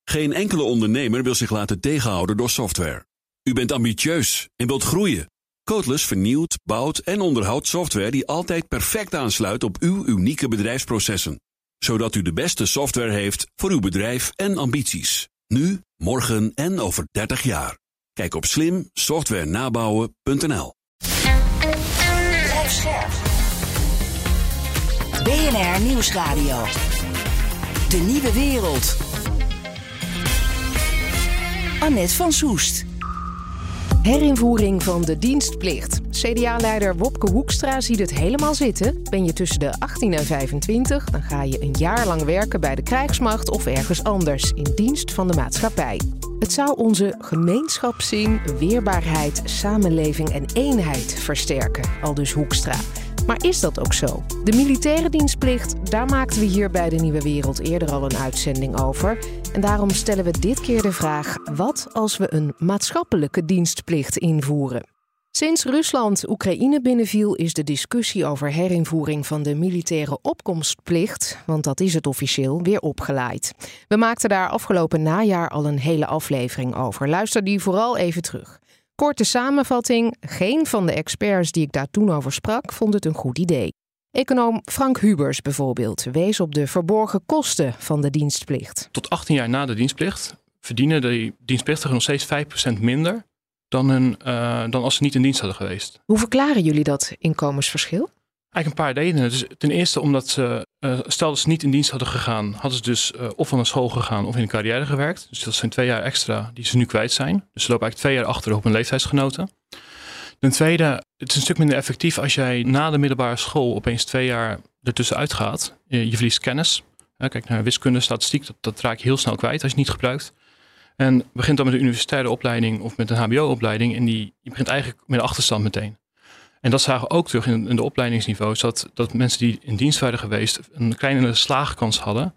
Geen enkele ondernemer wil zich laten tegenhouden door software. U bent ambitieus en wilt groeien. Codeless vernieuwt, bouwt en onderhoudt software die altijd perfect aansluit op uw unieke bedrijfsprocessen. Zodat u de beste software heeft voor uw bedrijf en ambities. Nu, morgen en over 30 jaar. Kijk op slimsoftwarenabouwen.nl. Blijf scherp. BNR Nieuwsradio. De nieuwe wereld. Annette van Soest. Herinvoering van de dienstplicht. CDA-leider Wopke Hoekstra ziet het helemaal zitten. Ben je tussen de 18 en 25, dan ga je een jaar lang werken bij de krijgsmacht of ergens anders in dienst van de maatschappij. Het zou onze gemeenschapszin, weerbaarheid, samenleving en eenheid versterken, aldus Hoekstra. Maar is dat ook zo? De militaire dienstplicht, daar maakten we hier bij de Nieuwe Wereld eerder al een uitzending over. En daarom stellen we dit keer de vraag: wat als we een maatschappelijke dienstplicht invoeren? Sinds Rusland Oekraïne binnenviel is de discussie over herinvoering van de militaire opkomstplicht, want dat is het officieel, weer opgelaaid. We maakten daar afgelopen najaar al een hele aflevering over. Luister die vooral even terug. Korte samenvatting: geen van de experts die ik daar toen over sprak vond het een goed idee. Econoom Frank Hubers bijvoorbeeld wees op de verborgen kosten van de dienstplicht. Tot 18 jaar na de dienstplicht verdienen de dienstplichtigen nog steeds 5% minder dan als ze niet in dienst hadden geweest. Hoe verklaren jullie dat inkomensverschil? Eigenlijk een paar redenen. Dus ten eerste omdat ze, stel dat ze niet in dienst hadden gegaan, hadden ze dus of van een school gegaan of in een carrière gewerkt. Dus dat zijn 2 jaar extra die ze nu kwijt zijn. Dus ze lopen eigenlijk 2 jaar achter op hun leeftijdsgenoten. Ten tweede, het is een stuk minder effectief als jij na de middelbare school opeens 2 jaar ertussenuit gaat. Je verliest kennis. Kijk naar wiskunde, statistiek, dat raak je heel snel kwijt als je het niet gebruikt. En begint dan met een universitaire opleiding of met een hbo-opleiding en je begint eigenlijk met een achterstand meteen. En dat zagen we ook terug in de opleidingsniveaus, dat mensen die in dienst waren geweest een kleinere slaagkans hadden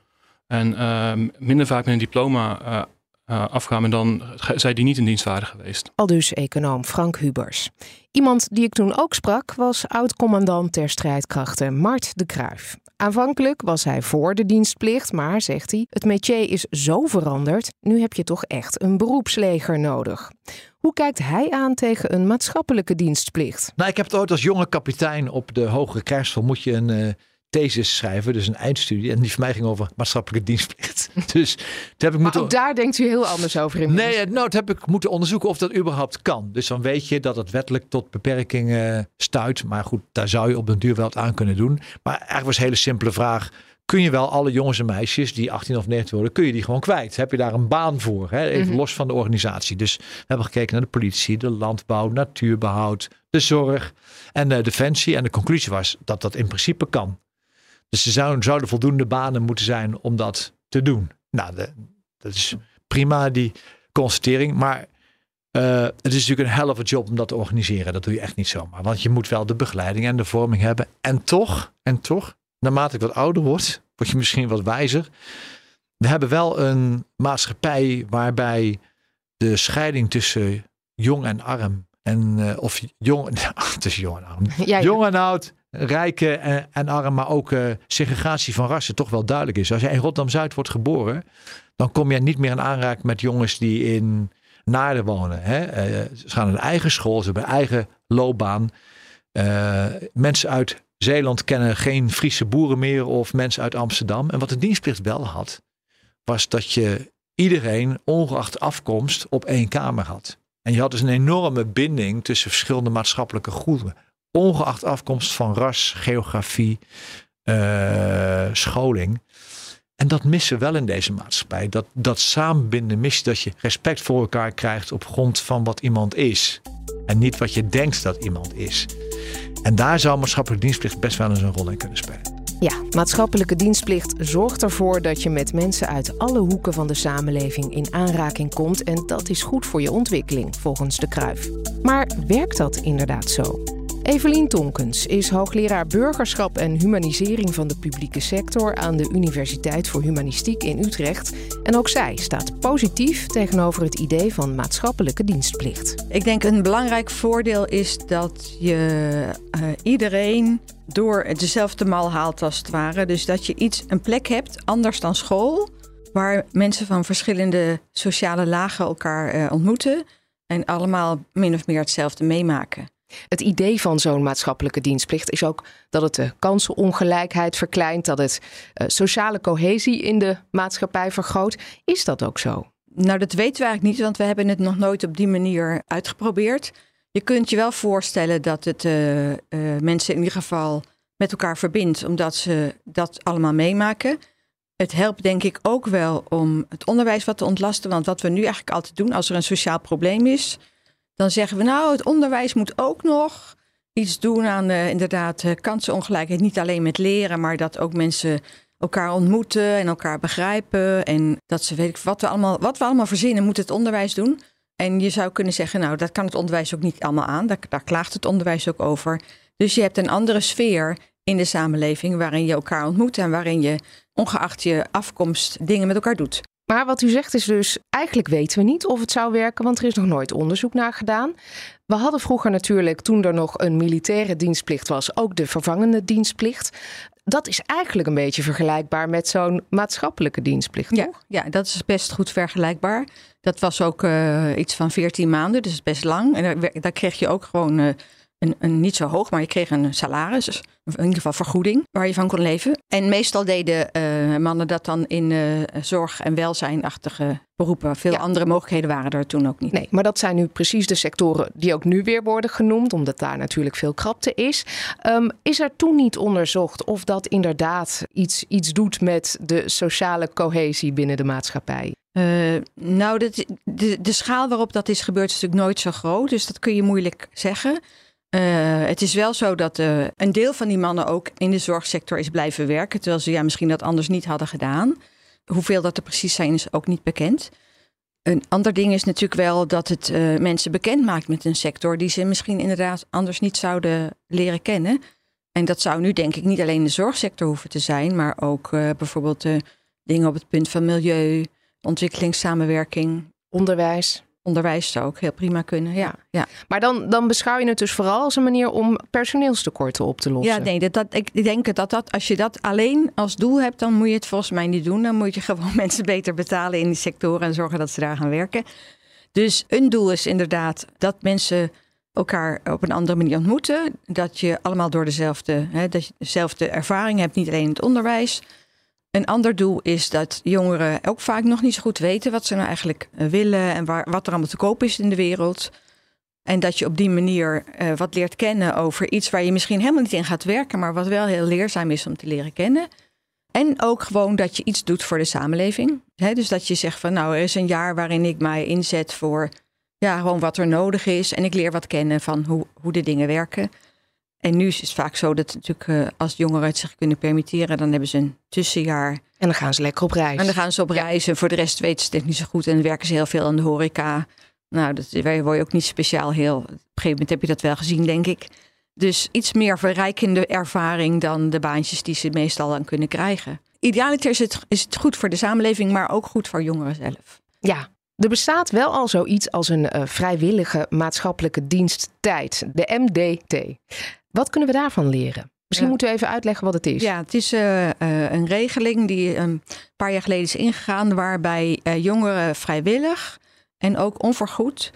en minder vaak met een diploma afkwamen dan zij die niet in dienst waren geweest. Aldus econoom Frank Hubers. Iemand die ik toen ook sprak was oud-commandant ter strijdkrachten Mart de Kruijf. Aanvankelijk was hij voor de dienstplicht, maar, zegt hij, het métier is zo veranderd, nu heb je toch echt een beroepsleger nodig. Hoe kijkt hij aan tegen een maatschappelijke dienstplicht? Nou, ik heb het ooit als jonge kapitein op de Hogere Krijgsschool moet je een thesis schrijven, dus een eindstudie. En die van mij ging over maatschappelijke dienstplicht. Dus heb ik maar ook daar denkt u heel anders over in. Nee, dat heb ik moeten onderzoeken of dat überhaupt kan. Dus dan weet je dat het wettelijk tot beperkingen stuit. Maar goed, daar zou je op den duur wel wat aan kunnen doen. Maar eigenlijk was een hele simpele vraag: kun je wel alle jongens en meisjes die 18 of 19 worden, kun je die gewoon kwijt? Heb je daar een baan voor? Hè? Even los van de organisatie. Dus we hebben gekeken naar de politie, de landbouw, natuurbehoud, de zorg en de defensie. En de conclusie was dat dat in principe kan. Dus er zouden voldoende banen moeten zijn om dat te doen. Nou, dat is prima, die constatering. Maar het is natuurlijk een hell of a job om dat te organiseren. Dat doe je echt niet zomaar. Want je moet wel de begeleiding en de vorming hebben. En toch, naarmate ik wat ouder word je misschien wat wijzer. We hebben wel een maatschappij waarbij de scheiding tussen jong en arm tussen jong en arm. Ja. Jong en oud, rijke en arm, maar ook segregatie van rassen toch wel duidelijk is. Als jij in Rotterdam-Zuid wordt geboren, dan kom je niet meer in aanraking met jongens die in Naarden wonen. Hè? Ze gaan naar een eigen school, ze hebben een eigen loopbaan. Mensen uit Zeeland kennen geen Friese boeren meer of mensen uit Amsterdam. En wat de dienstplicht wel had, was dat je iedereen, ongeacht afkomst, op 1 kamer had. En je had dus een enorme binding tussen verschillende maatschappelijke groepen. Ongeacht afkomst van ras, geografie, scholing. En dat missen we wel in deze maatschappij. Dat samenbinden mis je, dat je respect voor elkaar krijgt op grond van wat iemand is. En niet wat je denkt dat iemand is. En daar zou maatschappelijke dienstplicht best wel eens een rol in kunnen spelen. Ja, maatschappelijke dienstplicht zorgt ervoor dat je met mensen uit alle hoeken van de samenleving in aanraking komt. En dat is goed voor je ontwikkeling, volgens de Kruijf. Maar werkt dat inderdaad zo? Evelien Tonkens is hoogleraar burgerschap en humanisering van de publieke sector aan de Universiteit voor Humanistiek in Utrecht. En ook zij staat positief tegenover het idee van maatschappelijke dienstplicht. Ik denk een belangrijk voordeel is dat je iedereen door dezelfde mal haalt als het ware. Dus dat je een plek hebt, anders dan school, waar mensen van verschillende sociale lagen elkaar ontmoeten en allemaal min of meer hetzelfde meemaken. Het idee van zo'n maatschappelijke dienstplicht is ook dat het de kansenongelijkheid verkleint, dat het sociale cohesie in de maatschappij vergroot. Is dat ook zo? Nou, dat weten we eigenlijk niet, want we hebben het nog nooit op die manier uitgeprobeerd. Je kunt je wel voorstellen dat het mensen in ieder geval met elkaar verbindt, omdat ze dat allemaal meemaken. Het helpt denk ik ook wel om het onderwijs wat te ontlasten. Want wat we nu eigenlijk altijd doen als er een sociaal probleem is, dan zeggen we nou, het onderwijs moet ook nog iets doen aan inderdaad kansenongelijkheid. Niet alleen met leren, maar dat ook mensen elkaar ontmoeten en elkaar begrijpen. En dat ze weten wat we allemaal verzinnen, moet het onderwijs doen. En je zou kunnen zeggen, nou, dat kan het onderwijs ook niet allemaal aan. Daar klaagt het onderwijs ook over. Dus je hebt een andere sfeer in de samenleving waarin je elkaar ontmoet en waarin je, ongeacht je afkomst, dingen met elkaar doet. Maar wat u zegt is dus, eigenlijk weten we niet of het zou werken, want er is nog nooit onderzoek naar gedaan. We hadden vroeger natuurlijk, toen er nog een militaire dienstplicht was, ook de vervangende dienstplicht. Dat is eigenlijk een beetje vergelijkbaar met zo'n maatschappelijke dienstplicht, toch? Ja, dat is best goed vergelijkbaar. Dat was ook iets van 14 maanden, dus best lang. En daar kreeg je ook gewoon een niet zo hoog, maar je kreeg een salaris. Dus in ieder geval vergoeding waar je van kon leven. En meestal deden mannen dat dan in zorg- en welzijnachtige beroepen. Veel andere mogelijkheden waren er toen ook niet. Nee, maar dat zijn nu precies de sectoren die ook nu weer worden genoemd, omdat daar natuurlijk veel krapte is. Is er toen niet onderzocht of dat inderdaad iets doet met de sociale cohesie binnen de maatschappij? Nou, de schaal waarop dat is gebeurd is natuurlijk nooit zo groot. Dus dat kun je moeilijk zeggen. Het is wel zo dat een deel van die mannen ook in de zorgsector is blijven werken, terwijl ze misschien dat anders niet hadden gedaan. Hoeveel dat er precies zijn is ook niet bekend. Een ander ding is natuurlijk wel dat het mensen bekend maakt met een sector die ze misschien inderdaad anders niet zouden leren kennen. En dat zou nu denk ik niet alleen de zorgsector hoeven te zijn, maar ook bijvoorbeeld dingen op het punt van milieu, ontwikkelingssamenwerking, Onderwijs zou ook heel prima kunnen, ja. Maar dan beschouw je het dus vooral als een manier om personeelstekorten op te lossen. Ja, nee, ik denk dat als je dat alleen als doel hebt, dan moet je het volgens mij niet doen. Dan moet je gewoon mensen beter betalen in die sectoren en zorgen dat ze daar gaan werken. Dus een doel is inderdaad dat mensen elkaar op een andere manier ontmoeten. Dat je allemaal door dezelfde ervaring hebt, niet alleen in het onderwijs. Een ander doel is dat jongeren ook vaak nog niet zo goed weten wat ze nou eigenlijk willen en wat er allemaal te koop is in de wereld. En dat je op die manier wat leert kennen over iets waar je misschien helemaal niet in gaat werken, maar wat wel heel leerzaam is om te leren kennen. En ook gewoon dat je iets doet voor de samenleving. Dus dat je zegt van nou, er is een jaar waarin ik mij inzet voor gewoon wat er nodig is. En ik leer wat kennen van hoe de dingen werken. En nu is het vaak zo dat natuurlijk als jongeren het zich kunnen permitteren, dan hebben ze een tussenjaar. En dan gaan ze lekker op reis. En dan gaan ze op reis. En voor de rest weten ze het niet zo goed. En dan werken ze heel veel aan de horeca. Nou, daar word je ook niet speciaal heel. Op een gegeven moment heb je dat wel gezien, denk ik. Dus iets meer verrijkende ervaring dan de baantjes die ze meestal dan kunnen krijgen. Idealiter is het goed voor de samenleving, maar ook goed voor jongeren zelf. Ja. Er bestaat wel al zoiets als een vrijwillige maatschappelijke diensttijd, de MDT. Wat kunnen we daarvan leren? Misschien moeten we even uitleggen wat het is. Ja, het is een regeling die een paar jaar geleden is ingegaan, waarbij jongeren vrijwillig en ook onvergoed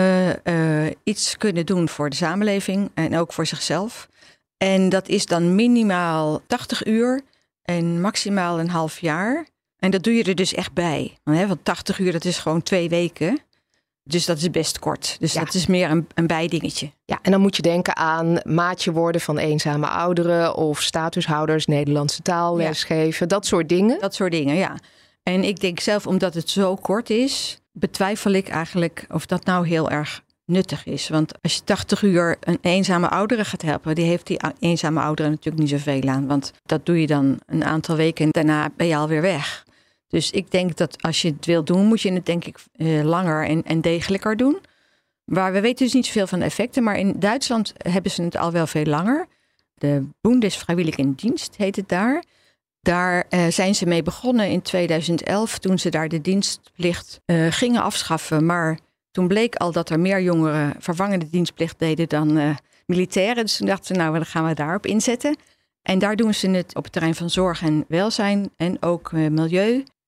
iets kunnen doen voor de samenleving en ook voor zichzelf. En dat is dan minimaal 80 uur en maximaal een half jaar. En dat doe je er dus echt bij. Want 80 uur, dat is gewoon 2 weken. Dus dat is best kort. Dus dat is meer een bijdingetje. Ja, en dan moet je denken aan maatje worden van eenzame ouderen of statushouders, Nederlandse taal lesgeven. Dat soort dingen. Dat soort dingen, ja. En ik denk zelf, omdat het zo kort is, betwijfel ik eigenlijk of dat nou heel erg nuttig is. Want als je 80 uur een eenzame oudere gaat helpen, die heeft die eenzame ouderen natuurlijk niet zoveel aan. Want dat doe je dan een aantal weken en daarna ben je alweer weg. Dus ik denk dat als je het wil doen, moet je het denk ik langer en degelijker doen. Maar we weten dus niet zoveel van de effecten. Maar in Duitsland hebben ze het al wel veel langer. De Bundesfreiwilligendienst heet het daar. Daar zijn ze mee begonnen in 2011 toen ze daar de dienstplicht gingen afschaffen. Maar toen bleek al dat er meer jongeren vervangende dienstplicht deden dan militairen. Dus toen dachten ze, nou, dan gaan we daarop inzetten. En daar doen ze het op het terrein van zorg en welzijn en ook milieu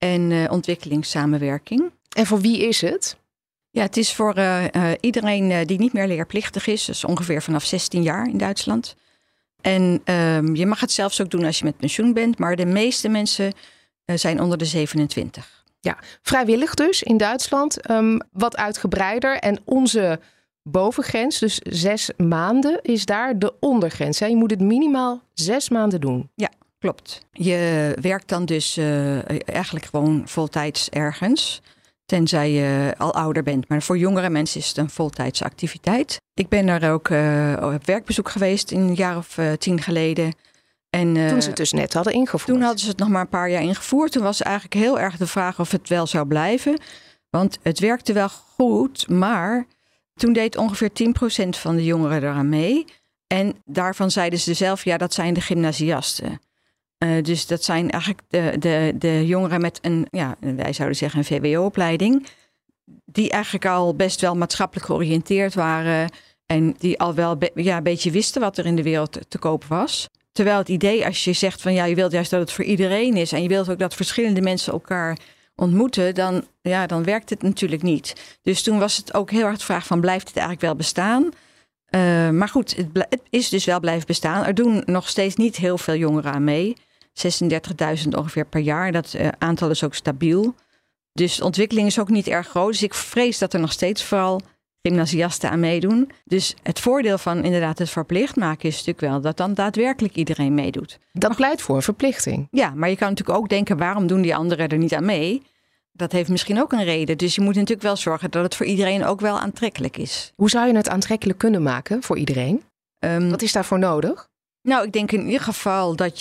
en ontwikkelingssamenwerking. En voor wie is het? Ja, het is voor iedereen die niet meer leerplichtig is. Dus ongeveer vanaf 16 jaar in Duitsland. En je mag het zelfs ook doen als je met pensioen bent. Maar de meeste mensen zijn onder de 27. Ja, vrijwillig dus in Duitsland. Wat uitgebreider. En onze bovengrens, dus 6 maanden, is daar de ondergrens. Hè? Je moet het minimaal 6 maanden doen. Ja, klopt. Je werkt dan dus eigenlijk gewoon voltijds ergens. Tenzij je al ouder bent. Maar voor jongere mensen is het een voltijdse activiteit. Ik ben daar ook op werkbezoek geweest een jaar of 10 geleden. En, toen ze het dus net hadden ingevoerd. Toen hadden ze het nog maar een paar jaar ingevoerd. Toen was eigenlijk heel erg de vraag of het wel zou blijven. Want het werkte wel goed, maar toen deed ongeveer 10% van de jongeren eraan mee. En daarvan zeiden ze zelf, ja, dat zijn de gymnasiasten. Dus dat zijn eigenlijk de jongeren met wij zouden zeggen een VWO-opleiding. Die eigenlijk al best wel maatschappelijk georiënteerd waren. En die al wel een beetje wisten wat er in de wereld te koop was. Terwijl het idee, als je zegt van je wilt juist dat het voor iedereen is. En je wilt ook dat verschillende mensen elkaar ontmoeten. Dan werkt het natuurlijk niet. Dus toen was het ook heel erg de vraag van blijft het eigenlijk wel bestaan? Maar goed, het is dus wel blijven bestaan. Er doen nog steeds niet heel veel jongeren aan mee. 36.000 ongeveer per jaar. Dat aantal is ook stabiel. Dus de ontwikkeling is ook niet erg groot. Dus ik vrees dat er nog steeds vooral gymnasiasten aan meedoen. Dus het voordeel van inderdaad het verplicht maken is natuurlijk wel dat dan daadwerkelijk iedereen meedoet. Dat pleit voor een verplichting. Ja, maar je kan natuurlijk ook denken, waarom doen die anderen er niet aan mee? Dat heeft misschien ook een reden. Dus je moet natuurlijk wel zorgen dat het voor iedereen ook wel aantrekkelijk is. Hoe zou je het aantrekkelijk kunnen maken voor iedereen? Wat is daarvoor nodig? Nou, ik denk in ieder geval dat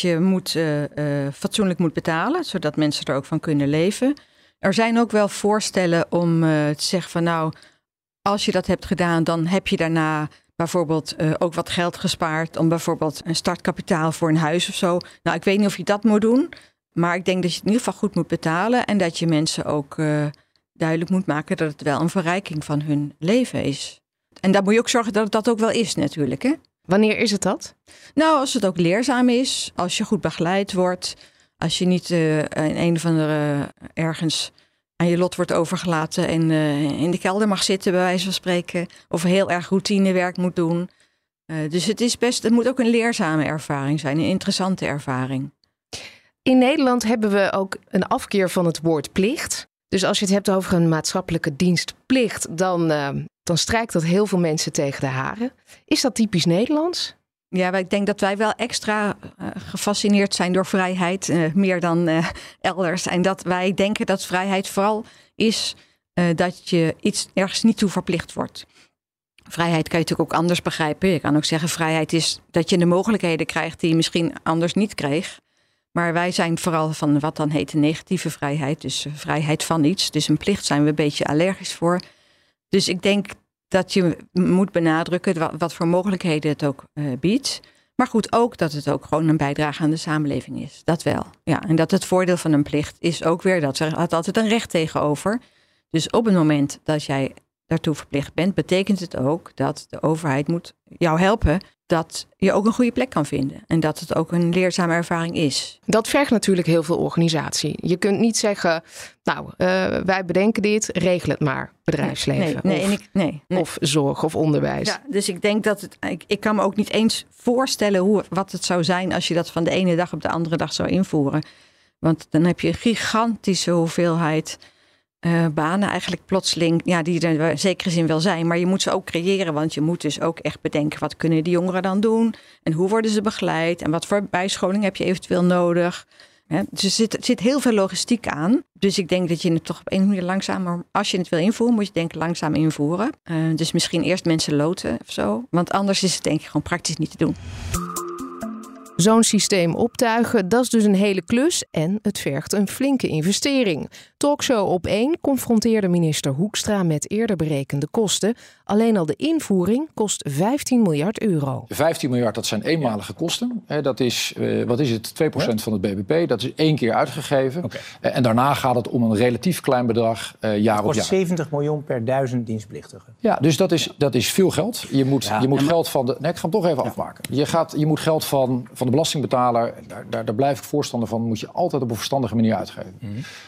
je fatsoenlijk moet betalen, zodat mensen er ook van kunnen leven. Er zijn ook wel voorstellen om te zeggen van nou, als je dat hebt gedaan, dan heb je daarna bijvoorbeeld ook wat geld gespaard om bijvoorbeeld een startkapitaal voor een huis of zo. Nou, ik weet niet of je dat moet doen, maar ik denk dat je het in ieder geval goed moet betalen en dat je mensen ook duidelijk moet maken dat het wel een verrijking van hun leven is. En daar moet je ook zorgen dat het dat ook wel is natuurlijk, hè? Wanneer is het dat? Nou, als het ook leerzaam is, als je goed begeleid wordt, als je niet in een of andere ergens aan je lot wordt overgelaten en in de kelder mag zitten, bij wijze van spreken, of heel erg routinewerk moet doen. Dus het moet ook een leerzame ervaring zijn, een interessante ervaring. In Nederland hebben we ook een afkeer van het woord plicht. Dus als je het hebt over een maatschappelijke dienstplicht, dan strijkt dat heel veel mensen tegen de haren. Is dat typisch Nederlands? Ja, ik denk dat wij wel extra gefascineerd zijn door vrijheid, meer dan elders. En dat wij denken dat vrijheid vooral is dat je ergens niet toe verplicht wordt. Vrijheid kan je natuurlijk ook anders begrijpen. Je kan ook zeggen vrijheid is dat je de mogelijkheden krijgt die je misschien anders niet kreeg. Maar wij zijn vooral van wat dan heet de negatieve vrijheid. Dus vrijheid van iets. Dus een plicht zijn we een beetje allergisch voor. Dus ik denk dat je moet benadrukken wat voor mogelijkheden het ook biedt. Maar goed, ook dat het ook gewoon een bijdrage aan de samenleving is. Dat wel. Ja, en dat het voordeel van een plicht is ook weer dat er altijd een recht tegenover. Dus op het moment dat jij daartoe verplicht bent, betekent het ook dat de overheid moet jou helpen dat je ook een goede plek kan vinden. En dat het ook een leerzame ervaring is. Dat vergt natuurlijk heel veel organisatie. Je kunt niet zeggen, wij bedenken dit, regel het maar, bedrijfsleven. Nee. Of zorg of onderwijs. Ja, dus ik denk dat ik kan me ook niet eens voorstellen wat het zou zijn als je dat van de ene dag op de andere dag zou invoeren. Want dan heb je een gigantische hoeveelheid banen eigenlijk plotseling, die er in zekere zin wel zijn, maar je moet ze ook creëren, want je moet dus ook echt bedenken, wat kunnen die jongeren dan doen en hoe worden ze begeleid en wat voor bijscholing heb je eventueel nodig. Dus er zit heel veel logistiek aan. Dus ik denk dat je het toch op een manier langzamer, als je het wil invoeren, moet je denk ik langzaam invoeren. Dus misschien eerst mensen loten of zo, want anders is het denk ik gewoon praktisch niet te doen. Zo'n systeem optuigen, dat is dus een hele klus en het vergt een flinke investering. Talkshow op 1 confronteerde minister Hoekstra met eerder berekende kosten. Alleen al de invoering kost 15 miljard euro. 15 miljard, dat zijn eenmalige kosten. Dat is, 2% van het bbp. Dat is 1 keer uitgegeven. Okay. En daarna gaat het om een relatief klein bedrag jaar op jaar. Dat kost 70 miljoen per 1000 dienstplichtigen. Ja, dus dat is veel geld. Je moet geld van de... Nee, ik ga hem toch even afmaken. Je moet geld van de belastingbetaler, daar blijf ik voorstander van, moet je altijd op een verstandige manier uitgeven. Mm-hmm.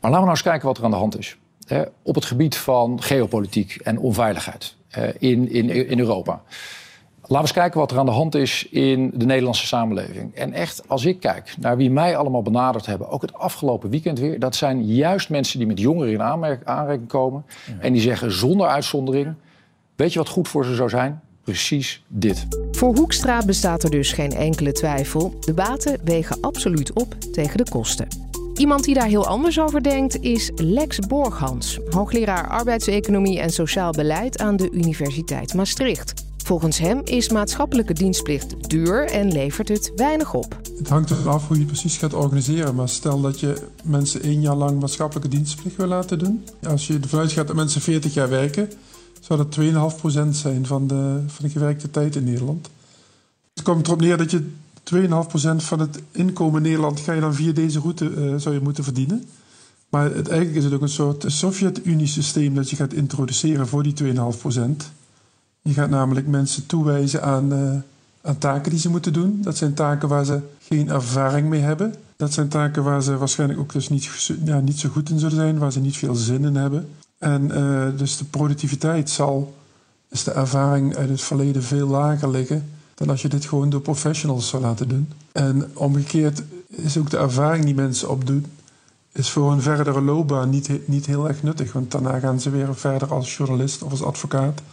Maar laten we nou eens kijken wat er aan de hand is. Op het gebied van geopolitiek en onveiligheid in Europa. Laten we eens kijken wat er aan de hand is in de Nederlandse samenleving. En echt, als ik kijk naar wie mij allemaal benaderd hebben, ook het afgelopen weekend weer, dat zijn juist mensen die met jongeren in aanraking komen. Ja. En die zeggen zonder uitzondering, weet je wat goed voor ze zou zijn? Precies dit. Voor Hoekstra bestaat er dus geen enkele twijfel. De baten wegen absoluut op tegen de kosten. Iemand die daar heel anders over denkt is Lex Borghans, hoogleraar arbeidseconomie en sociaal beleid aan de Universiteit Maastricht. Volgens hem is maatschappelijke dienstplicht duur en levert het weinig op. Het hangt er af hoe je precies gaat organiseren. Maar stel dat je mensen 1 jaar lang maatschappelijke dienstplicht wil laten doen. Als je ervan uitgaat dat mensen 40 jaar werken, zou dat 2,5% zijn van de gewerkte tijd in Nederland. Het komt erop neer dat je 2,5% van het inkomen in Nederland ga je dan via deze route zou je moeten verdienen. Maar eigenlijk is het ook een soort Sovjet-Unie-systeem dat je gaat introduceren voor die 2,5%. Je gaat namelijk mensen toewijzen aan taken die ze moeten doen. Dat zijn taken waar ze geen ervaring mee hebben. Dat zijn taken waar ze waarschijnlijk ook dus niet zo goed in zullen zijn, waar ze niet veel zin in hebben. En dus de productiviteit is de ervaring uit het verleden veel lager liggen dan als je dit gewoon door professionals zou laten doen. En omgekeerd is ook de ervaring die mensen opdoen, is voor een verdere loopbaan niet heel erg nuttig. Want daarna gaan ze weer verder als journalist of als advocaat.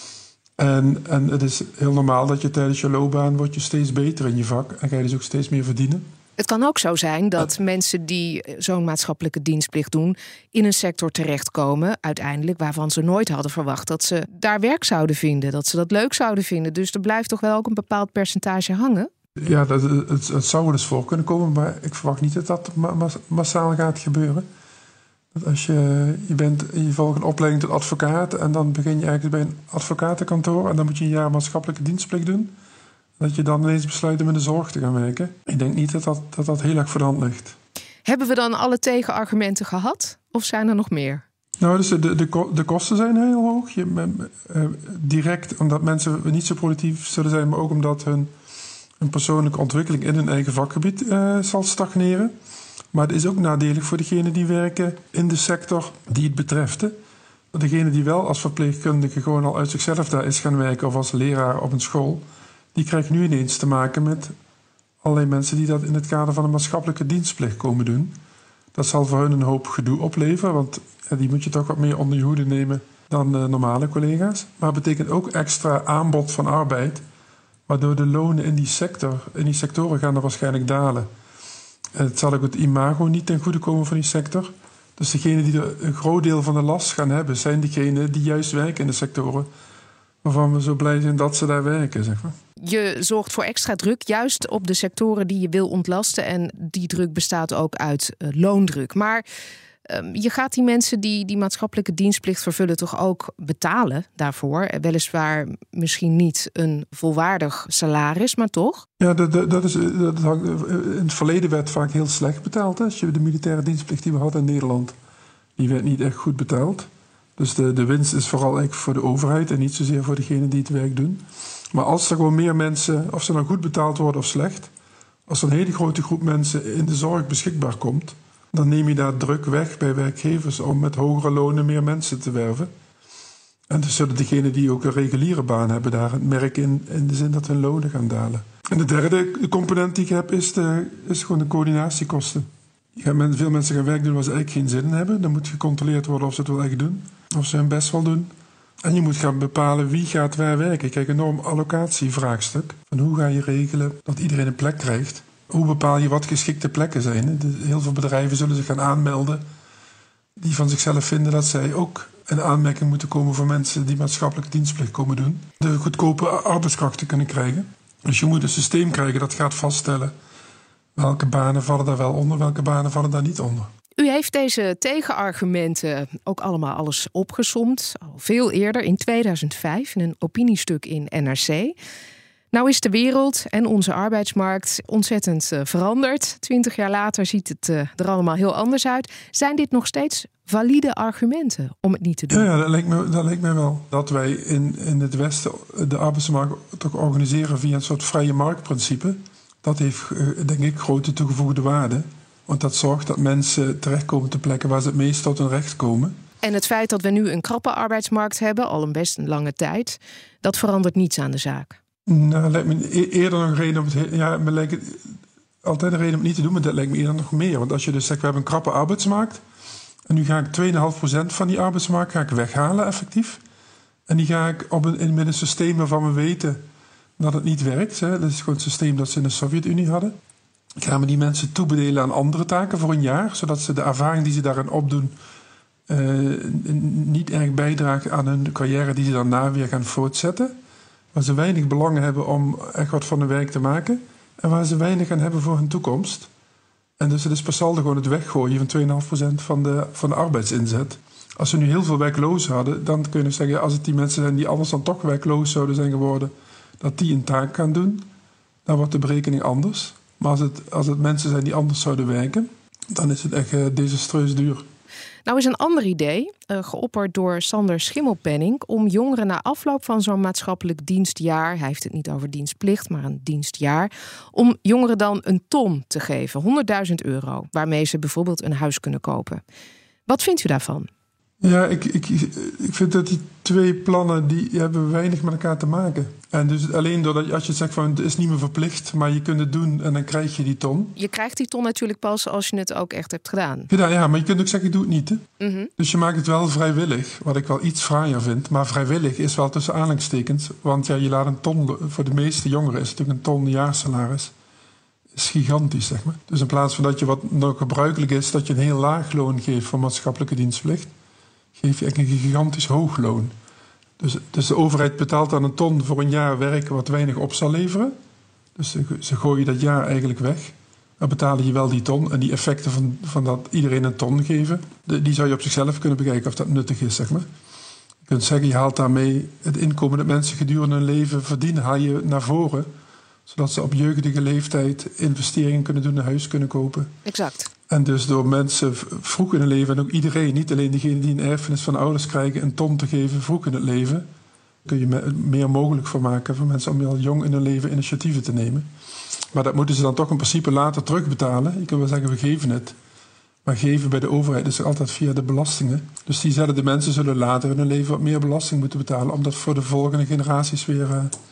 En het is heel normaal dat je tijdens je loopbaan word je steeds beter in je vak en ga je dus ook steeds meer verdienen. Het kan ook zo zijn dat mensen die zo'n maatschappelijke dienstplicht doen in een sector terechtkomen, uiteindelijk waarvan ze nooit hadden verwacht dat ze daar werk zouden vinden, dat ze dat leuk zouden vinden. Dus er blijft toch wel ook een bepaald percentage hangen? Ja, het zou wel eens voor kunnen komen, maar ik verwacht niet dat dat massaal gaat gebeuren. Dat als je volgt een opleiding tot advocaat en dan begin je eigenlijk bij een advocatenkantoor en dan moet je een jaar maatschappelijke dienstplicht doen. Dat je dan ineens besluit om in de zorg te gaan werken. Ik denk niet dat heel erg voor de hand ligt. Hebben we dan alle tegenargumenten gehad? Of zijn er nog meer? Nou, dus de kosten zijn heel hoog. Direct omdat mensen niet zo productief zullen zijn, maar ook omdat hun persoonlijke ontwikkeling in hun eigen vakgebied zal stagneren. Maar het is ook nadelig voor degenen die werken in de sector die het betreft. Degene die wel als verpleegkundige gewoon al uit zichzelf daar is gaan werken of als leraar op een school, die krijgt nu ineens te maken met allerlei mensen die dat in het kader van een maatschappelijke dienstplicht komen doen. Dat zal voor hun een hoop gedoe opleveren, want die moet je toch wat meer onder je hoede nemen dan normale collega's. Maar het betekent ook extra aanbod van arbeid, waardoor de lonen in die sectoren gaan er waarschijnlijk dalen. Het zal ook het imago niet ten goede komen van die sector. Dus degenen die er een groot deel van de last gaan hebben, zijn degenen die juist werken in de sectoren waarvan we zo blij zijn dat ze daar werken, zeg maar. Je zorgt voor extra druk juist op de sectoren die je wil ontlasten. En die druk bestaat ook uit loondruk. Maar je gaat die mensen die maatschappelijke dienstplicht vervullen toch ook betalen daarvoor. Weliswaar misschien niet een volwaardig salaris, maar toch? Ja, dat hangt, in het verleden werd vaak heel slecht betaald. Hè? Als je de militaire dienstplicht die we hadden in Nederland, die werd niet echt goed betaald. Dus de winst is vooral eigenlijk voor de overheid en niet zozeer voor degenen die het werk doen. Maar als er gewoon meer mensen, of ze nou goed betaald worden of slecht, als er een hele grote groep mensen in de zorg beschikbaar komt, dan neem je daar druk weg bij werkgevers om met hogere lonen meer mensen te werven. En dus zullen degenen die ook een reguliere baan hebben daar het merk in de zin dat hun lonen gaan dalen. En de derde component die ik heb is gewoon de coördinatiekosten. Veel mensen gaan werk doen waar ze eigenlijk geen zin in hebben. Dan moet gecontroleerd worden of ze het wel echt doen. Of ze hun best wel doen. En je moet gaan bepalen wie gaat waar werken. Kijk, een enorm allocatievraagstuk. Van hoe ga je regelen dat iedereen een plek krijgt? Hoe bepaal je wat geschikte plekken zijn? Heel veel bedrijven zullen zich gaan aanmelden die van zichzelf vinden dat zij ook in aanmerking moeten komen voor mensen die maatschappelijke dienstplicht komen doen. De goedkope arbeidskrachten kunnen krijgen. Dus je moet een systeem krijgen dat gaat vaststellen welke banen vallen daar wel onder, welke banen vallen daar niet onder. U heeft deze tegenargumenten ook allemaal alles opgesomd. Al veel eerder, in 2005, in een opiniestuk in NRC. Nou is de wereld en onze arbeidsmarkt ontzettend veranderd. 20 jaar later ziet het er allemaal heel anders uit. Zijn dit nog steeds valide argumenten om het niet te doen? Ja, dat lijkt mij wel. Dat wij in het Westen de arbeidsmarkt toch organiseren via een soort vrije marktprincipe. Dat heeft, denk ik, grote toegevoegde waarde. Want dat zorgt dat mensen terechtkomen te plekken waar ze het meest tot hun recht komen. En het feit dat we nu een krappe arbeidsmarkt hebben, al een best een lange tijd, dat verandert niets aan de zaak. Nou, lijkt me eerder nog een reden om het... me lijkt het altijd een reden om het niet te doen, maar dat lijkt me eerder nog meer. Want als je dus zegt, we hebben een krappe arbeidsmarkt. En nu ga ik 2,5% van die arbeidsmarkt ga ik weghalen effectief. En die ga ik met een systeem waarvan we weten dat het niet werkt. Hè. Dat is gewoon het systeem dat ze in de Sovjet-Unie hadden. Gaan we die mensen toebedelen aan andere taken voor een jaar. Zodat ze de ervaring die ze daarin opdoen niet erg bijdraagt aan hun carrière die ze daarna weer gaan voortzetten. Waar ze weinig belang hebben om echt wat van hun werk te maken. En waar ze weinig aan hebben voor hun toekomst. En dus het is per saldo gewoon het weggooien van 2,5% van de arbeidsinzet. Als we nu heel veel werklozen hadden, dan kun je zeggen, als het die mensen zijn die anders dan toch werkloos zouden zijn geworden, dat die een taak gaan doen, dan wordt de berekening anders. Maar als het mensen zijn die anders zouden werken, dan is het echt desastreus duur. Nou is een ander idee, geopperd door Sander Schimmelpenninck, om jongeren na afloop van zo'n maatschappelijk dienstjaar, hij heeft het niet over dienstplicht, maar een dienstjaar, om jongeren dan een ton te geven, €100.000, waarmee ze bijvoorbeeld een huis kunnen kopen. Wat vindt u daarvan? Ja, ik vind dat die twee plannen, die hebben weinig met elkaar te maken. En dus alleen doordat als je zegt van het is niet meer verplicht, maar je kunt het doen en dan krijg je die ton. Je krijgt die ton natuurlijk pas als je het ook echt hebt gedaan. Ja, maar je kunt ook zeggen ik doe het niet. Hè? Mm-hmm. Dus je maakt het wel vrijwillig, wat ik wel iets fraaier vind. Maar vrijwillig is wel tussen aanhalingstekens. Want ja, je laat een ton, voor de meeste jongeren is het natuurlijk een ton jaarsalaris. Is gigantisch, zeg maar. Dus in plaats van dat je wat nog gebruikelijk is, dat je een heel laag loon geeft voor maatschappelijke dienstplicht, geef je echt een gigantisch hoog loon. Dus de overheid betaalt dan een ton voor een jaar werken wat weinig op zal leveren. Dus ze gooien dat jaar eigenlijk weg. Dan betalen je wel die ton. En die effecten van dat iedereen een ton geven, die zou je op zichzelf kunnen bekijken of dat nuttig is, zeg maar. Je kunt zeggen, je haalt daarmee het inkomen dat mensen gedurende hun leven verdienen, haal je naar voren. Zodat ze op jeugdige leeftijd investeringen kunnen doen, een huis kunnen kopen. Exact. En dus door mensen vroeg in het leven, en ook iedereen, niet alleen diegenen die een erfenis van ouders krijgen, een ton te geven vroeg in het leven, kun je meer mogelijk voor maken voor mensen om heel jong in hun leven initiatieven te nemen. Maar dat moeten ze dan toch in principe later terugbetalen. Je kunt wel zeggen, we geven het. Maar geven bij de overheid is altijd via de belastingen. Dus diezelfde mensen zullen later in hun leven wat meer belasting moeten betalen, om dat voor de volgende generaties weer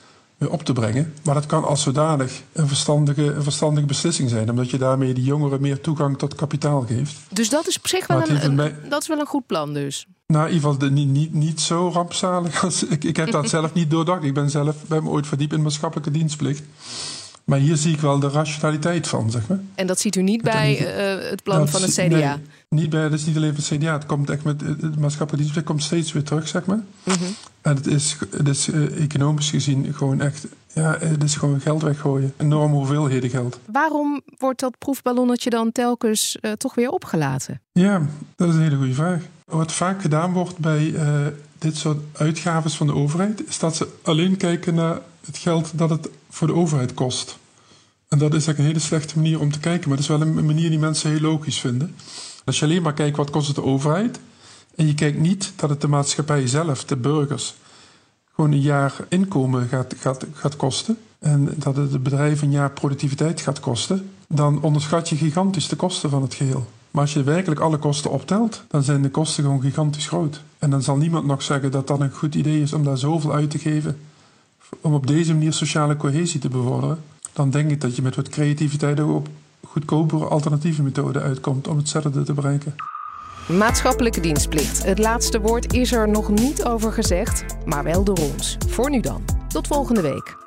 op te brengen. Maar dat kan als zodanig een verstandige beslissing zijn, omdat je daarmee de jongeren meer toegang tot kapitaal geeft. Dus dat is op zich wel een goed plan dus? Nou, in ieder geval niet zo rampzalig als ik heb dat zelf niet doordacht. Ik ben me ooit verdiept in maatschappelijke dienstplicht. Maar hier zie ik wel de rationaliteit van, zeg maar. En dat ziet u niet bij het plan van het CDA? Nee, niet bij, dat is niet alleen van het CDA. Het komt echt met het maatschappelijke dienstplicht komt steeds weer terug, zeg maar. Mm-hmm. En het is economisch gezien gewoon echt, ja, het is gewoon geld weggooien. Enorme hoeveelheden geld. Waarom wordt dat proefballonnetje dan telkens toch weer opgelaten? Ja, dat is een hele goede vraag. Wat vaak gedaan wordt bij dit soort uitgaven van de overheid, is dat ze alleen kijken naar het geld dat het voor de overheid kost. En dat is eigenlijk een hele slechte manier om te kijken. Maar dat is wel een manier die mensen heel logisch vinden. Als je alleen maar kijkt wat kost het de overheid, en je kijkt niet dat het de maatschappij zelf, de burgers, gewoon een jaar inkomen gaat kosten, en dat het de bedrijven een jaar productiviteit gaat kosten, dan onderschat je gigantisch de kosten van het geheel. Maar als je werkelijk alle kosten optelt, dan zijn de kosten gewoon gigantisch groot. En dan zal niemand nog zeggen dat dat een goed idee is om daar zoveel uit te geven, om op deze manier sociale cohesie te bevorderen. Dan denk ik dat je met wat creativiteit ook op goedkopere alternatieve methoden uitkomt om hetzelfde te bereiken. Maatschappelijke dienstplicht. Het laatste woord is er nog niet over gezegd, maar wel door ons. Voor nu dan. Tot volgende week.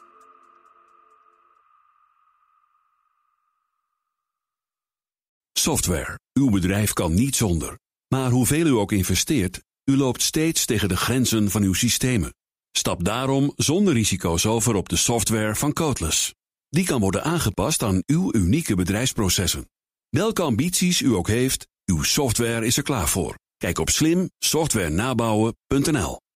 Software. Uw bedrijf kan niet zonder. Maar hoeveel u ook investeert, u loopt steeds tegen de grenzen van uw systemen. Stap daarom zonder risico's over op de software van Codeless. Die kan worden aangepast aan uw unieke bedrijfsprocessen. Welke ambities u ook heeft, uw software is er klaar voor. Kijk op slimsoftwarenabouwen.nl.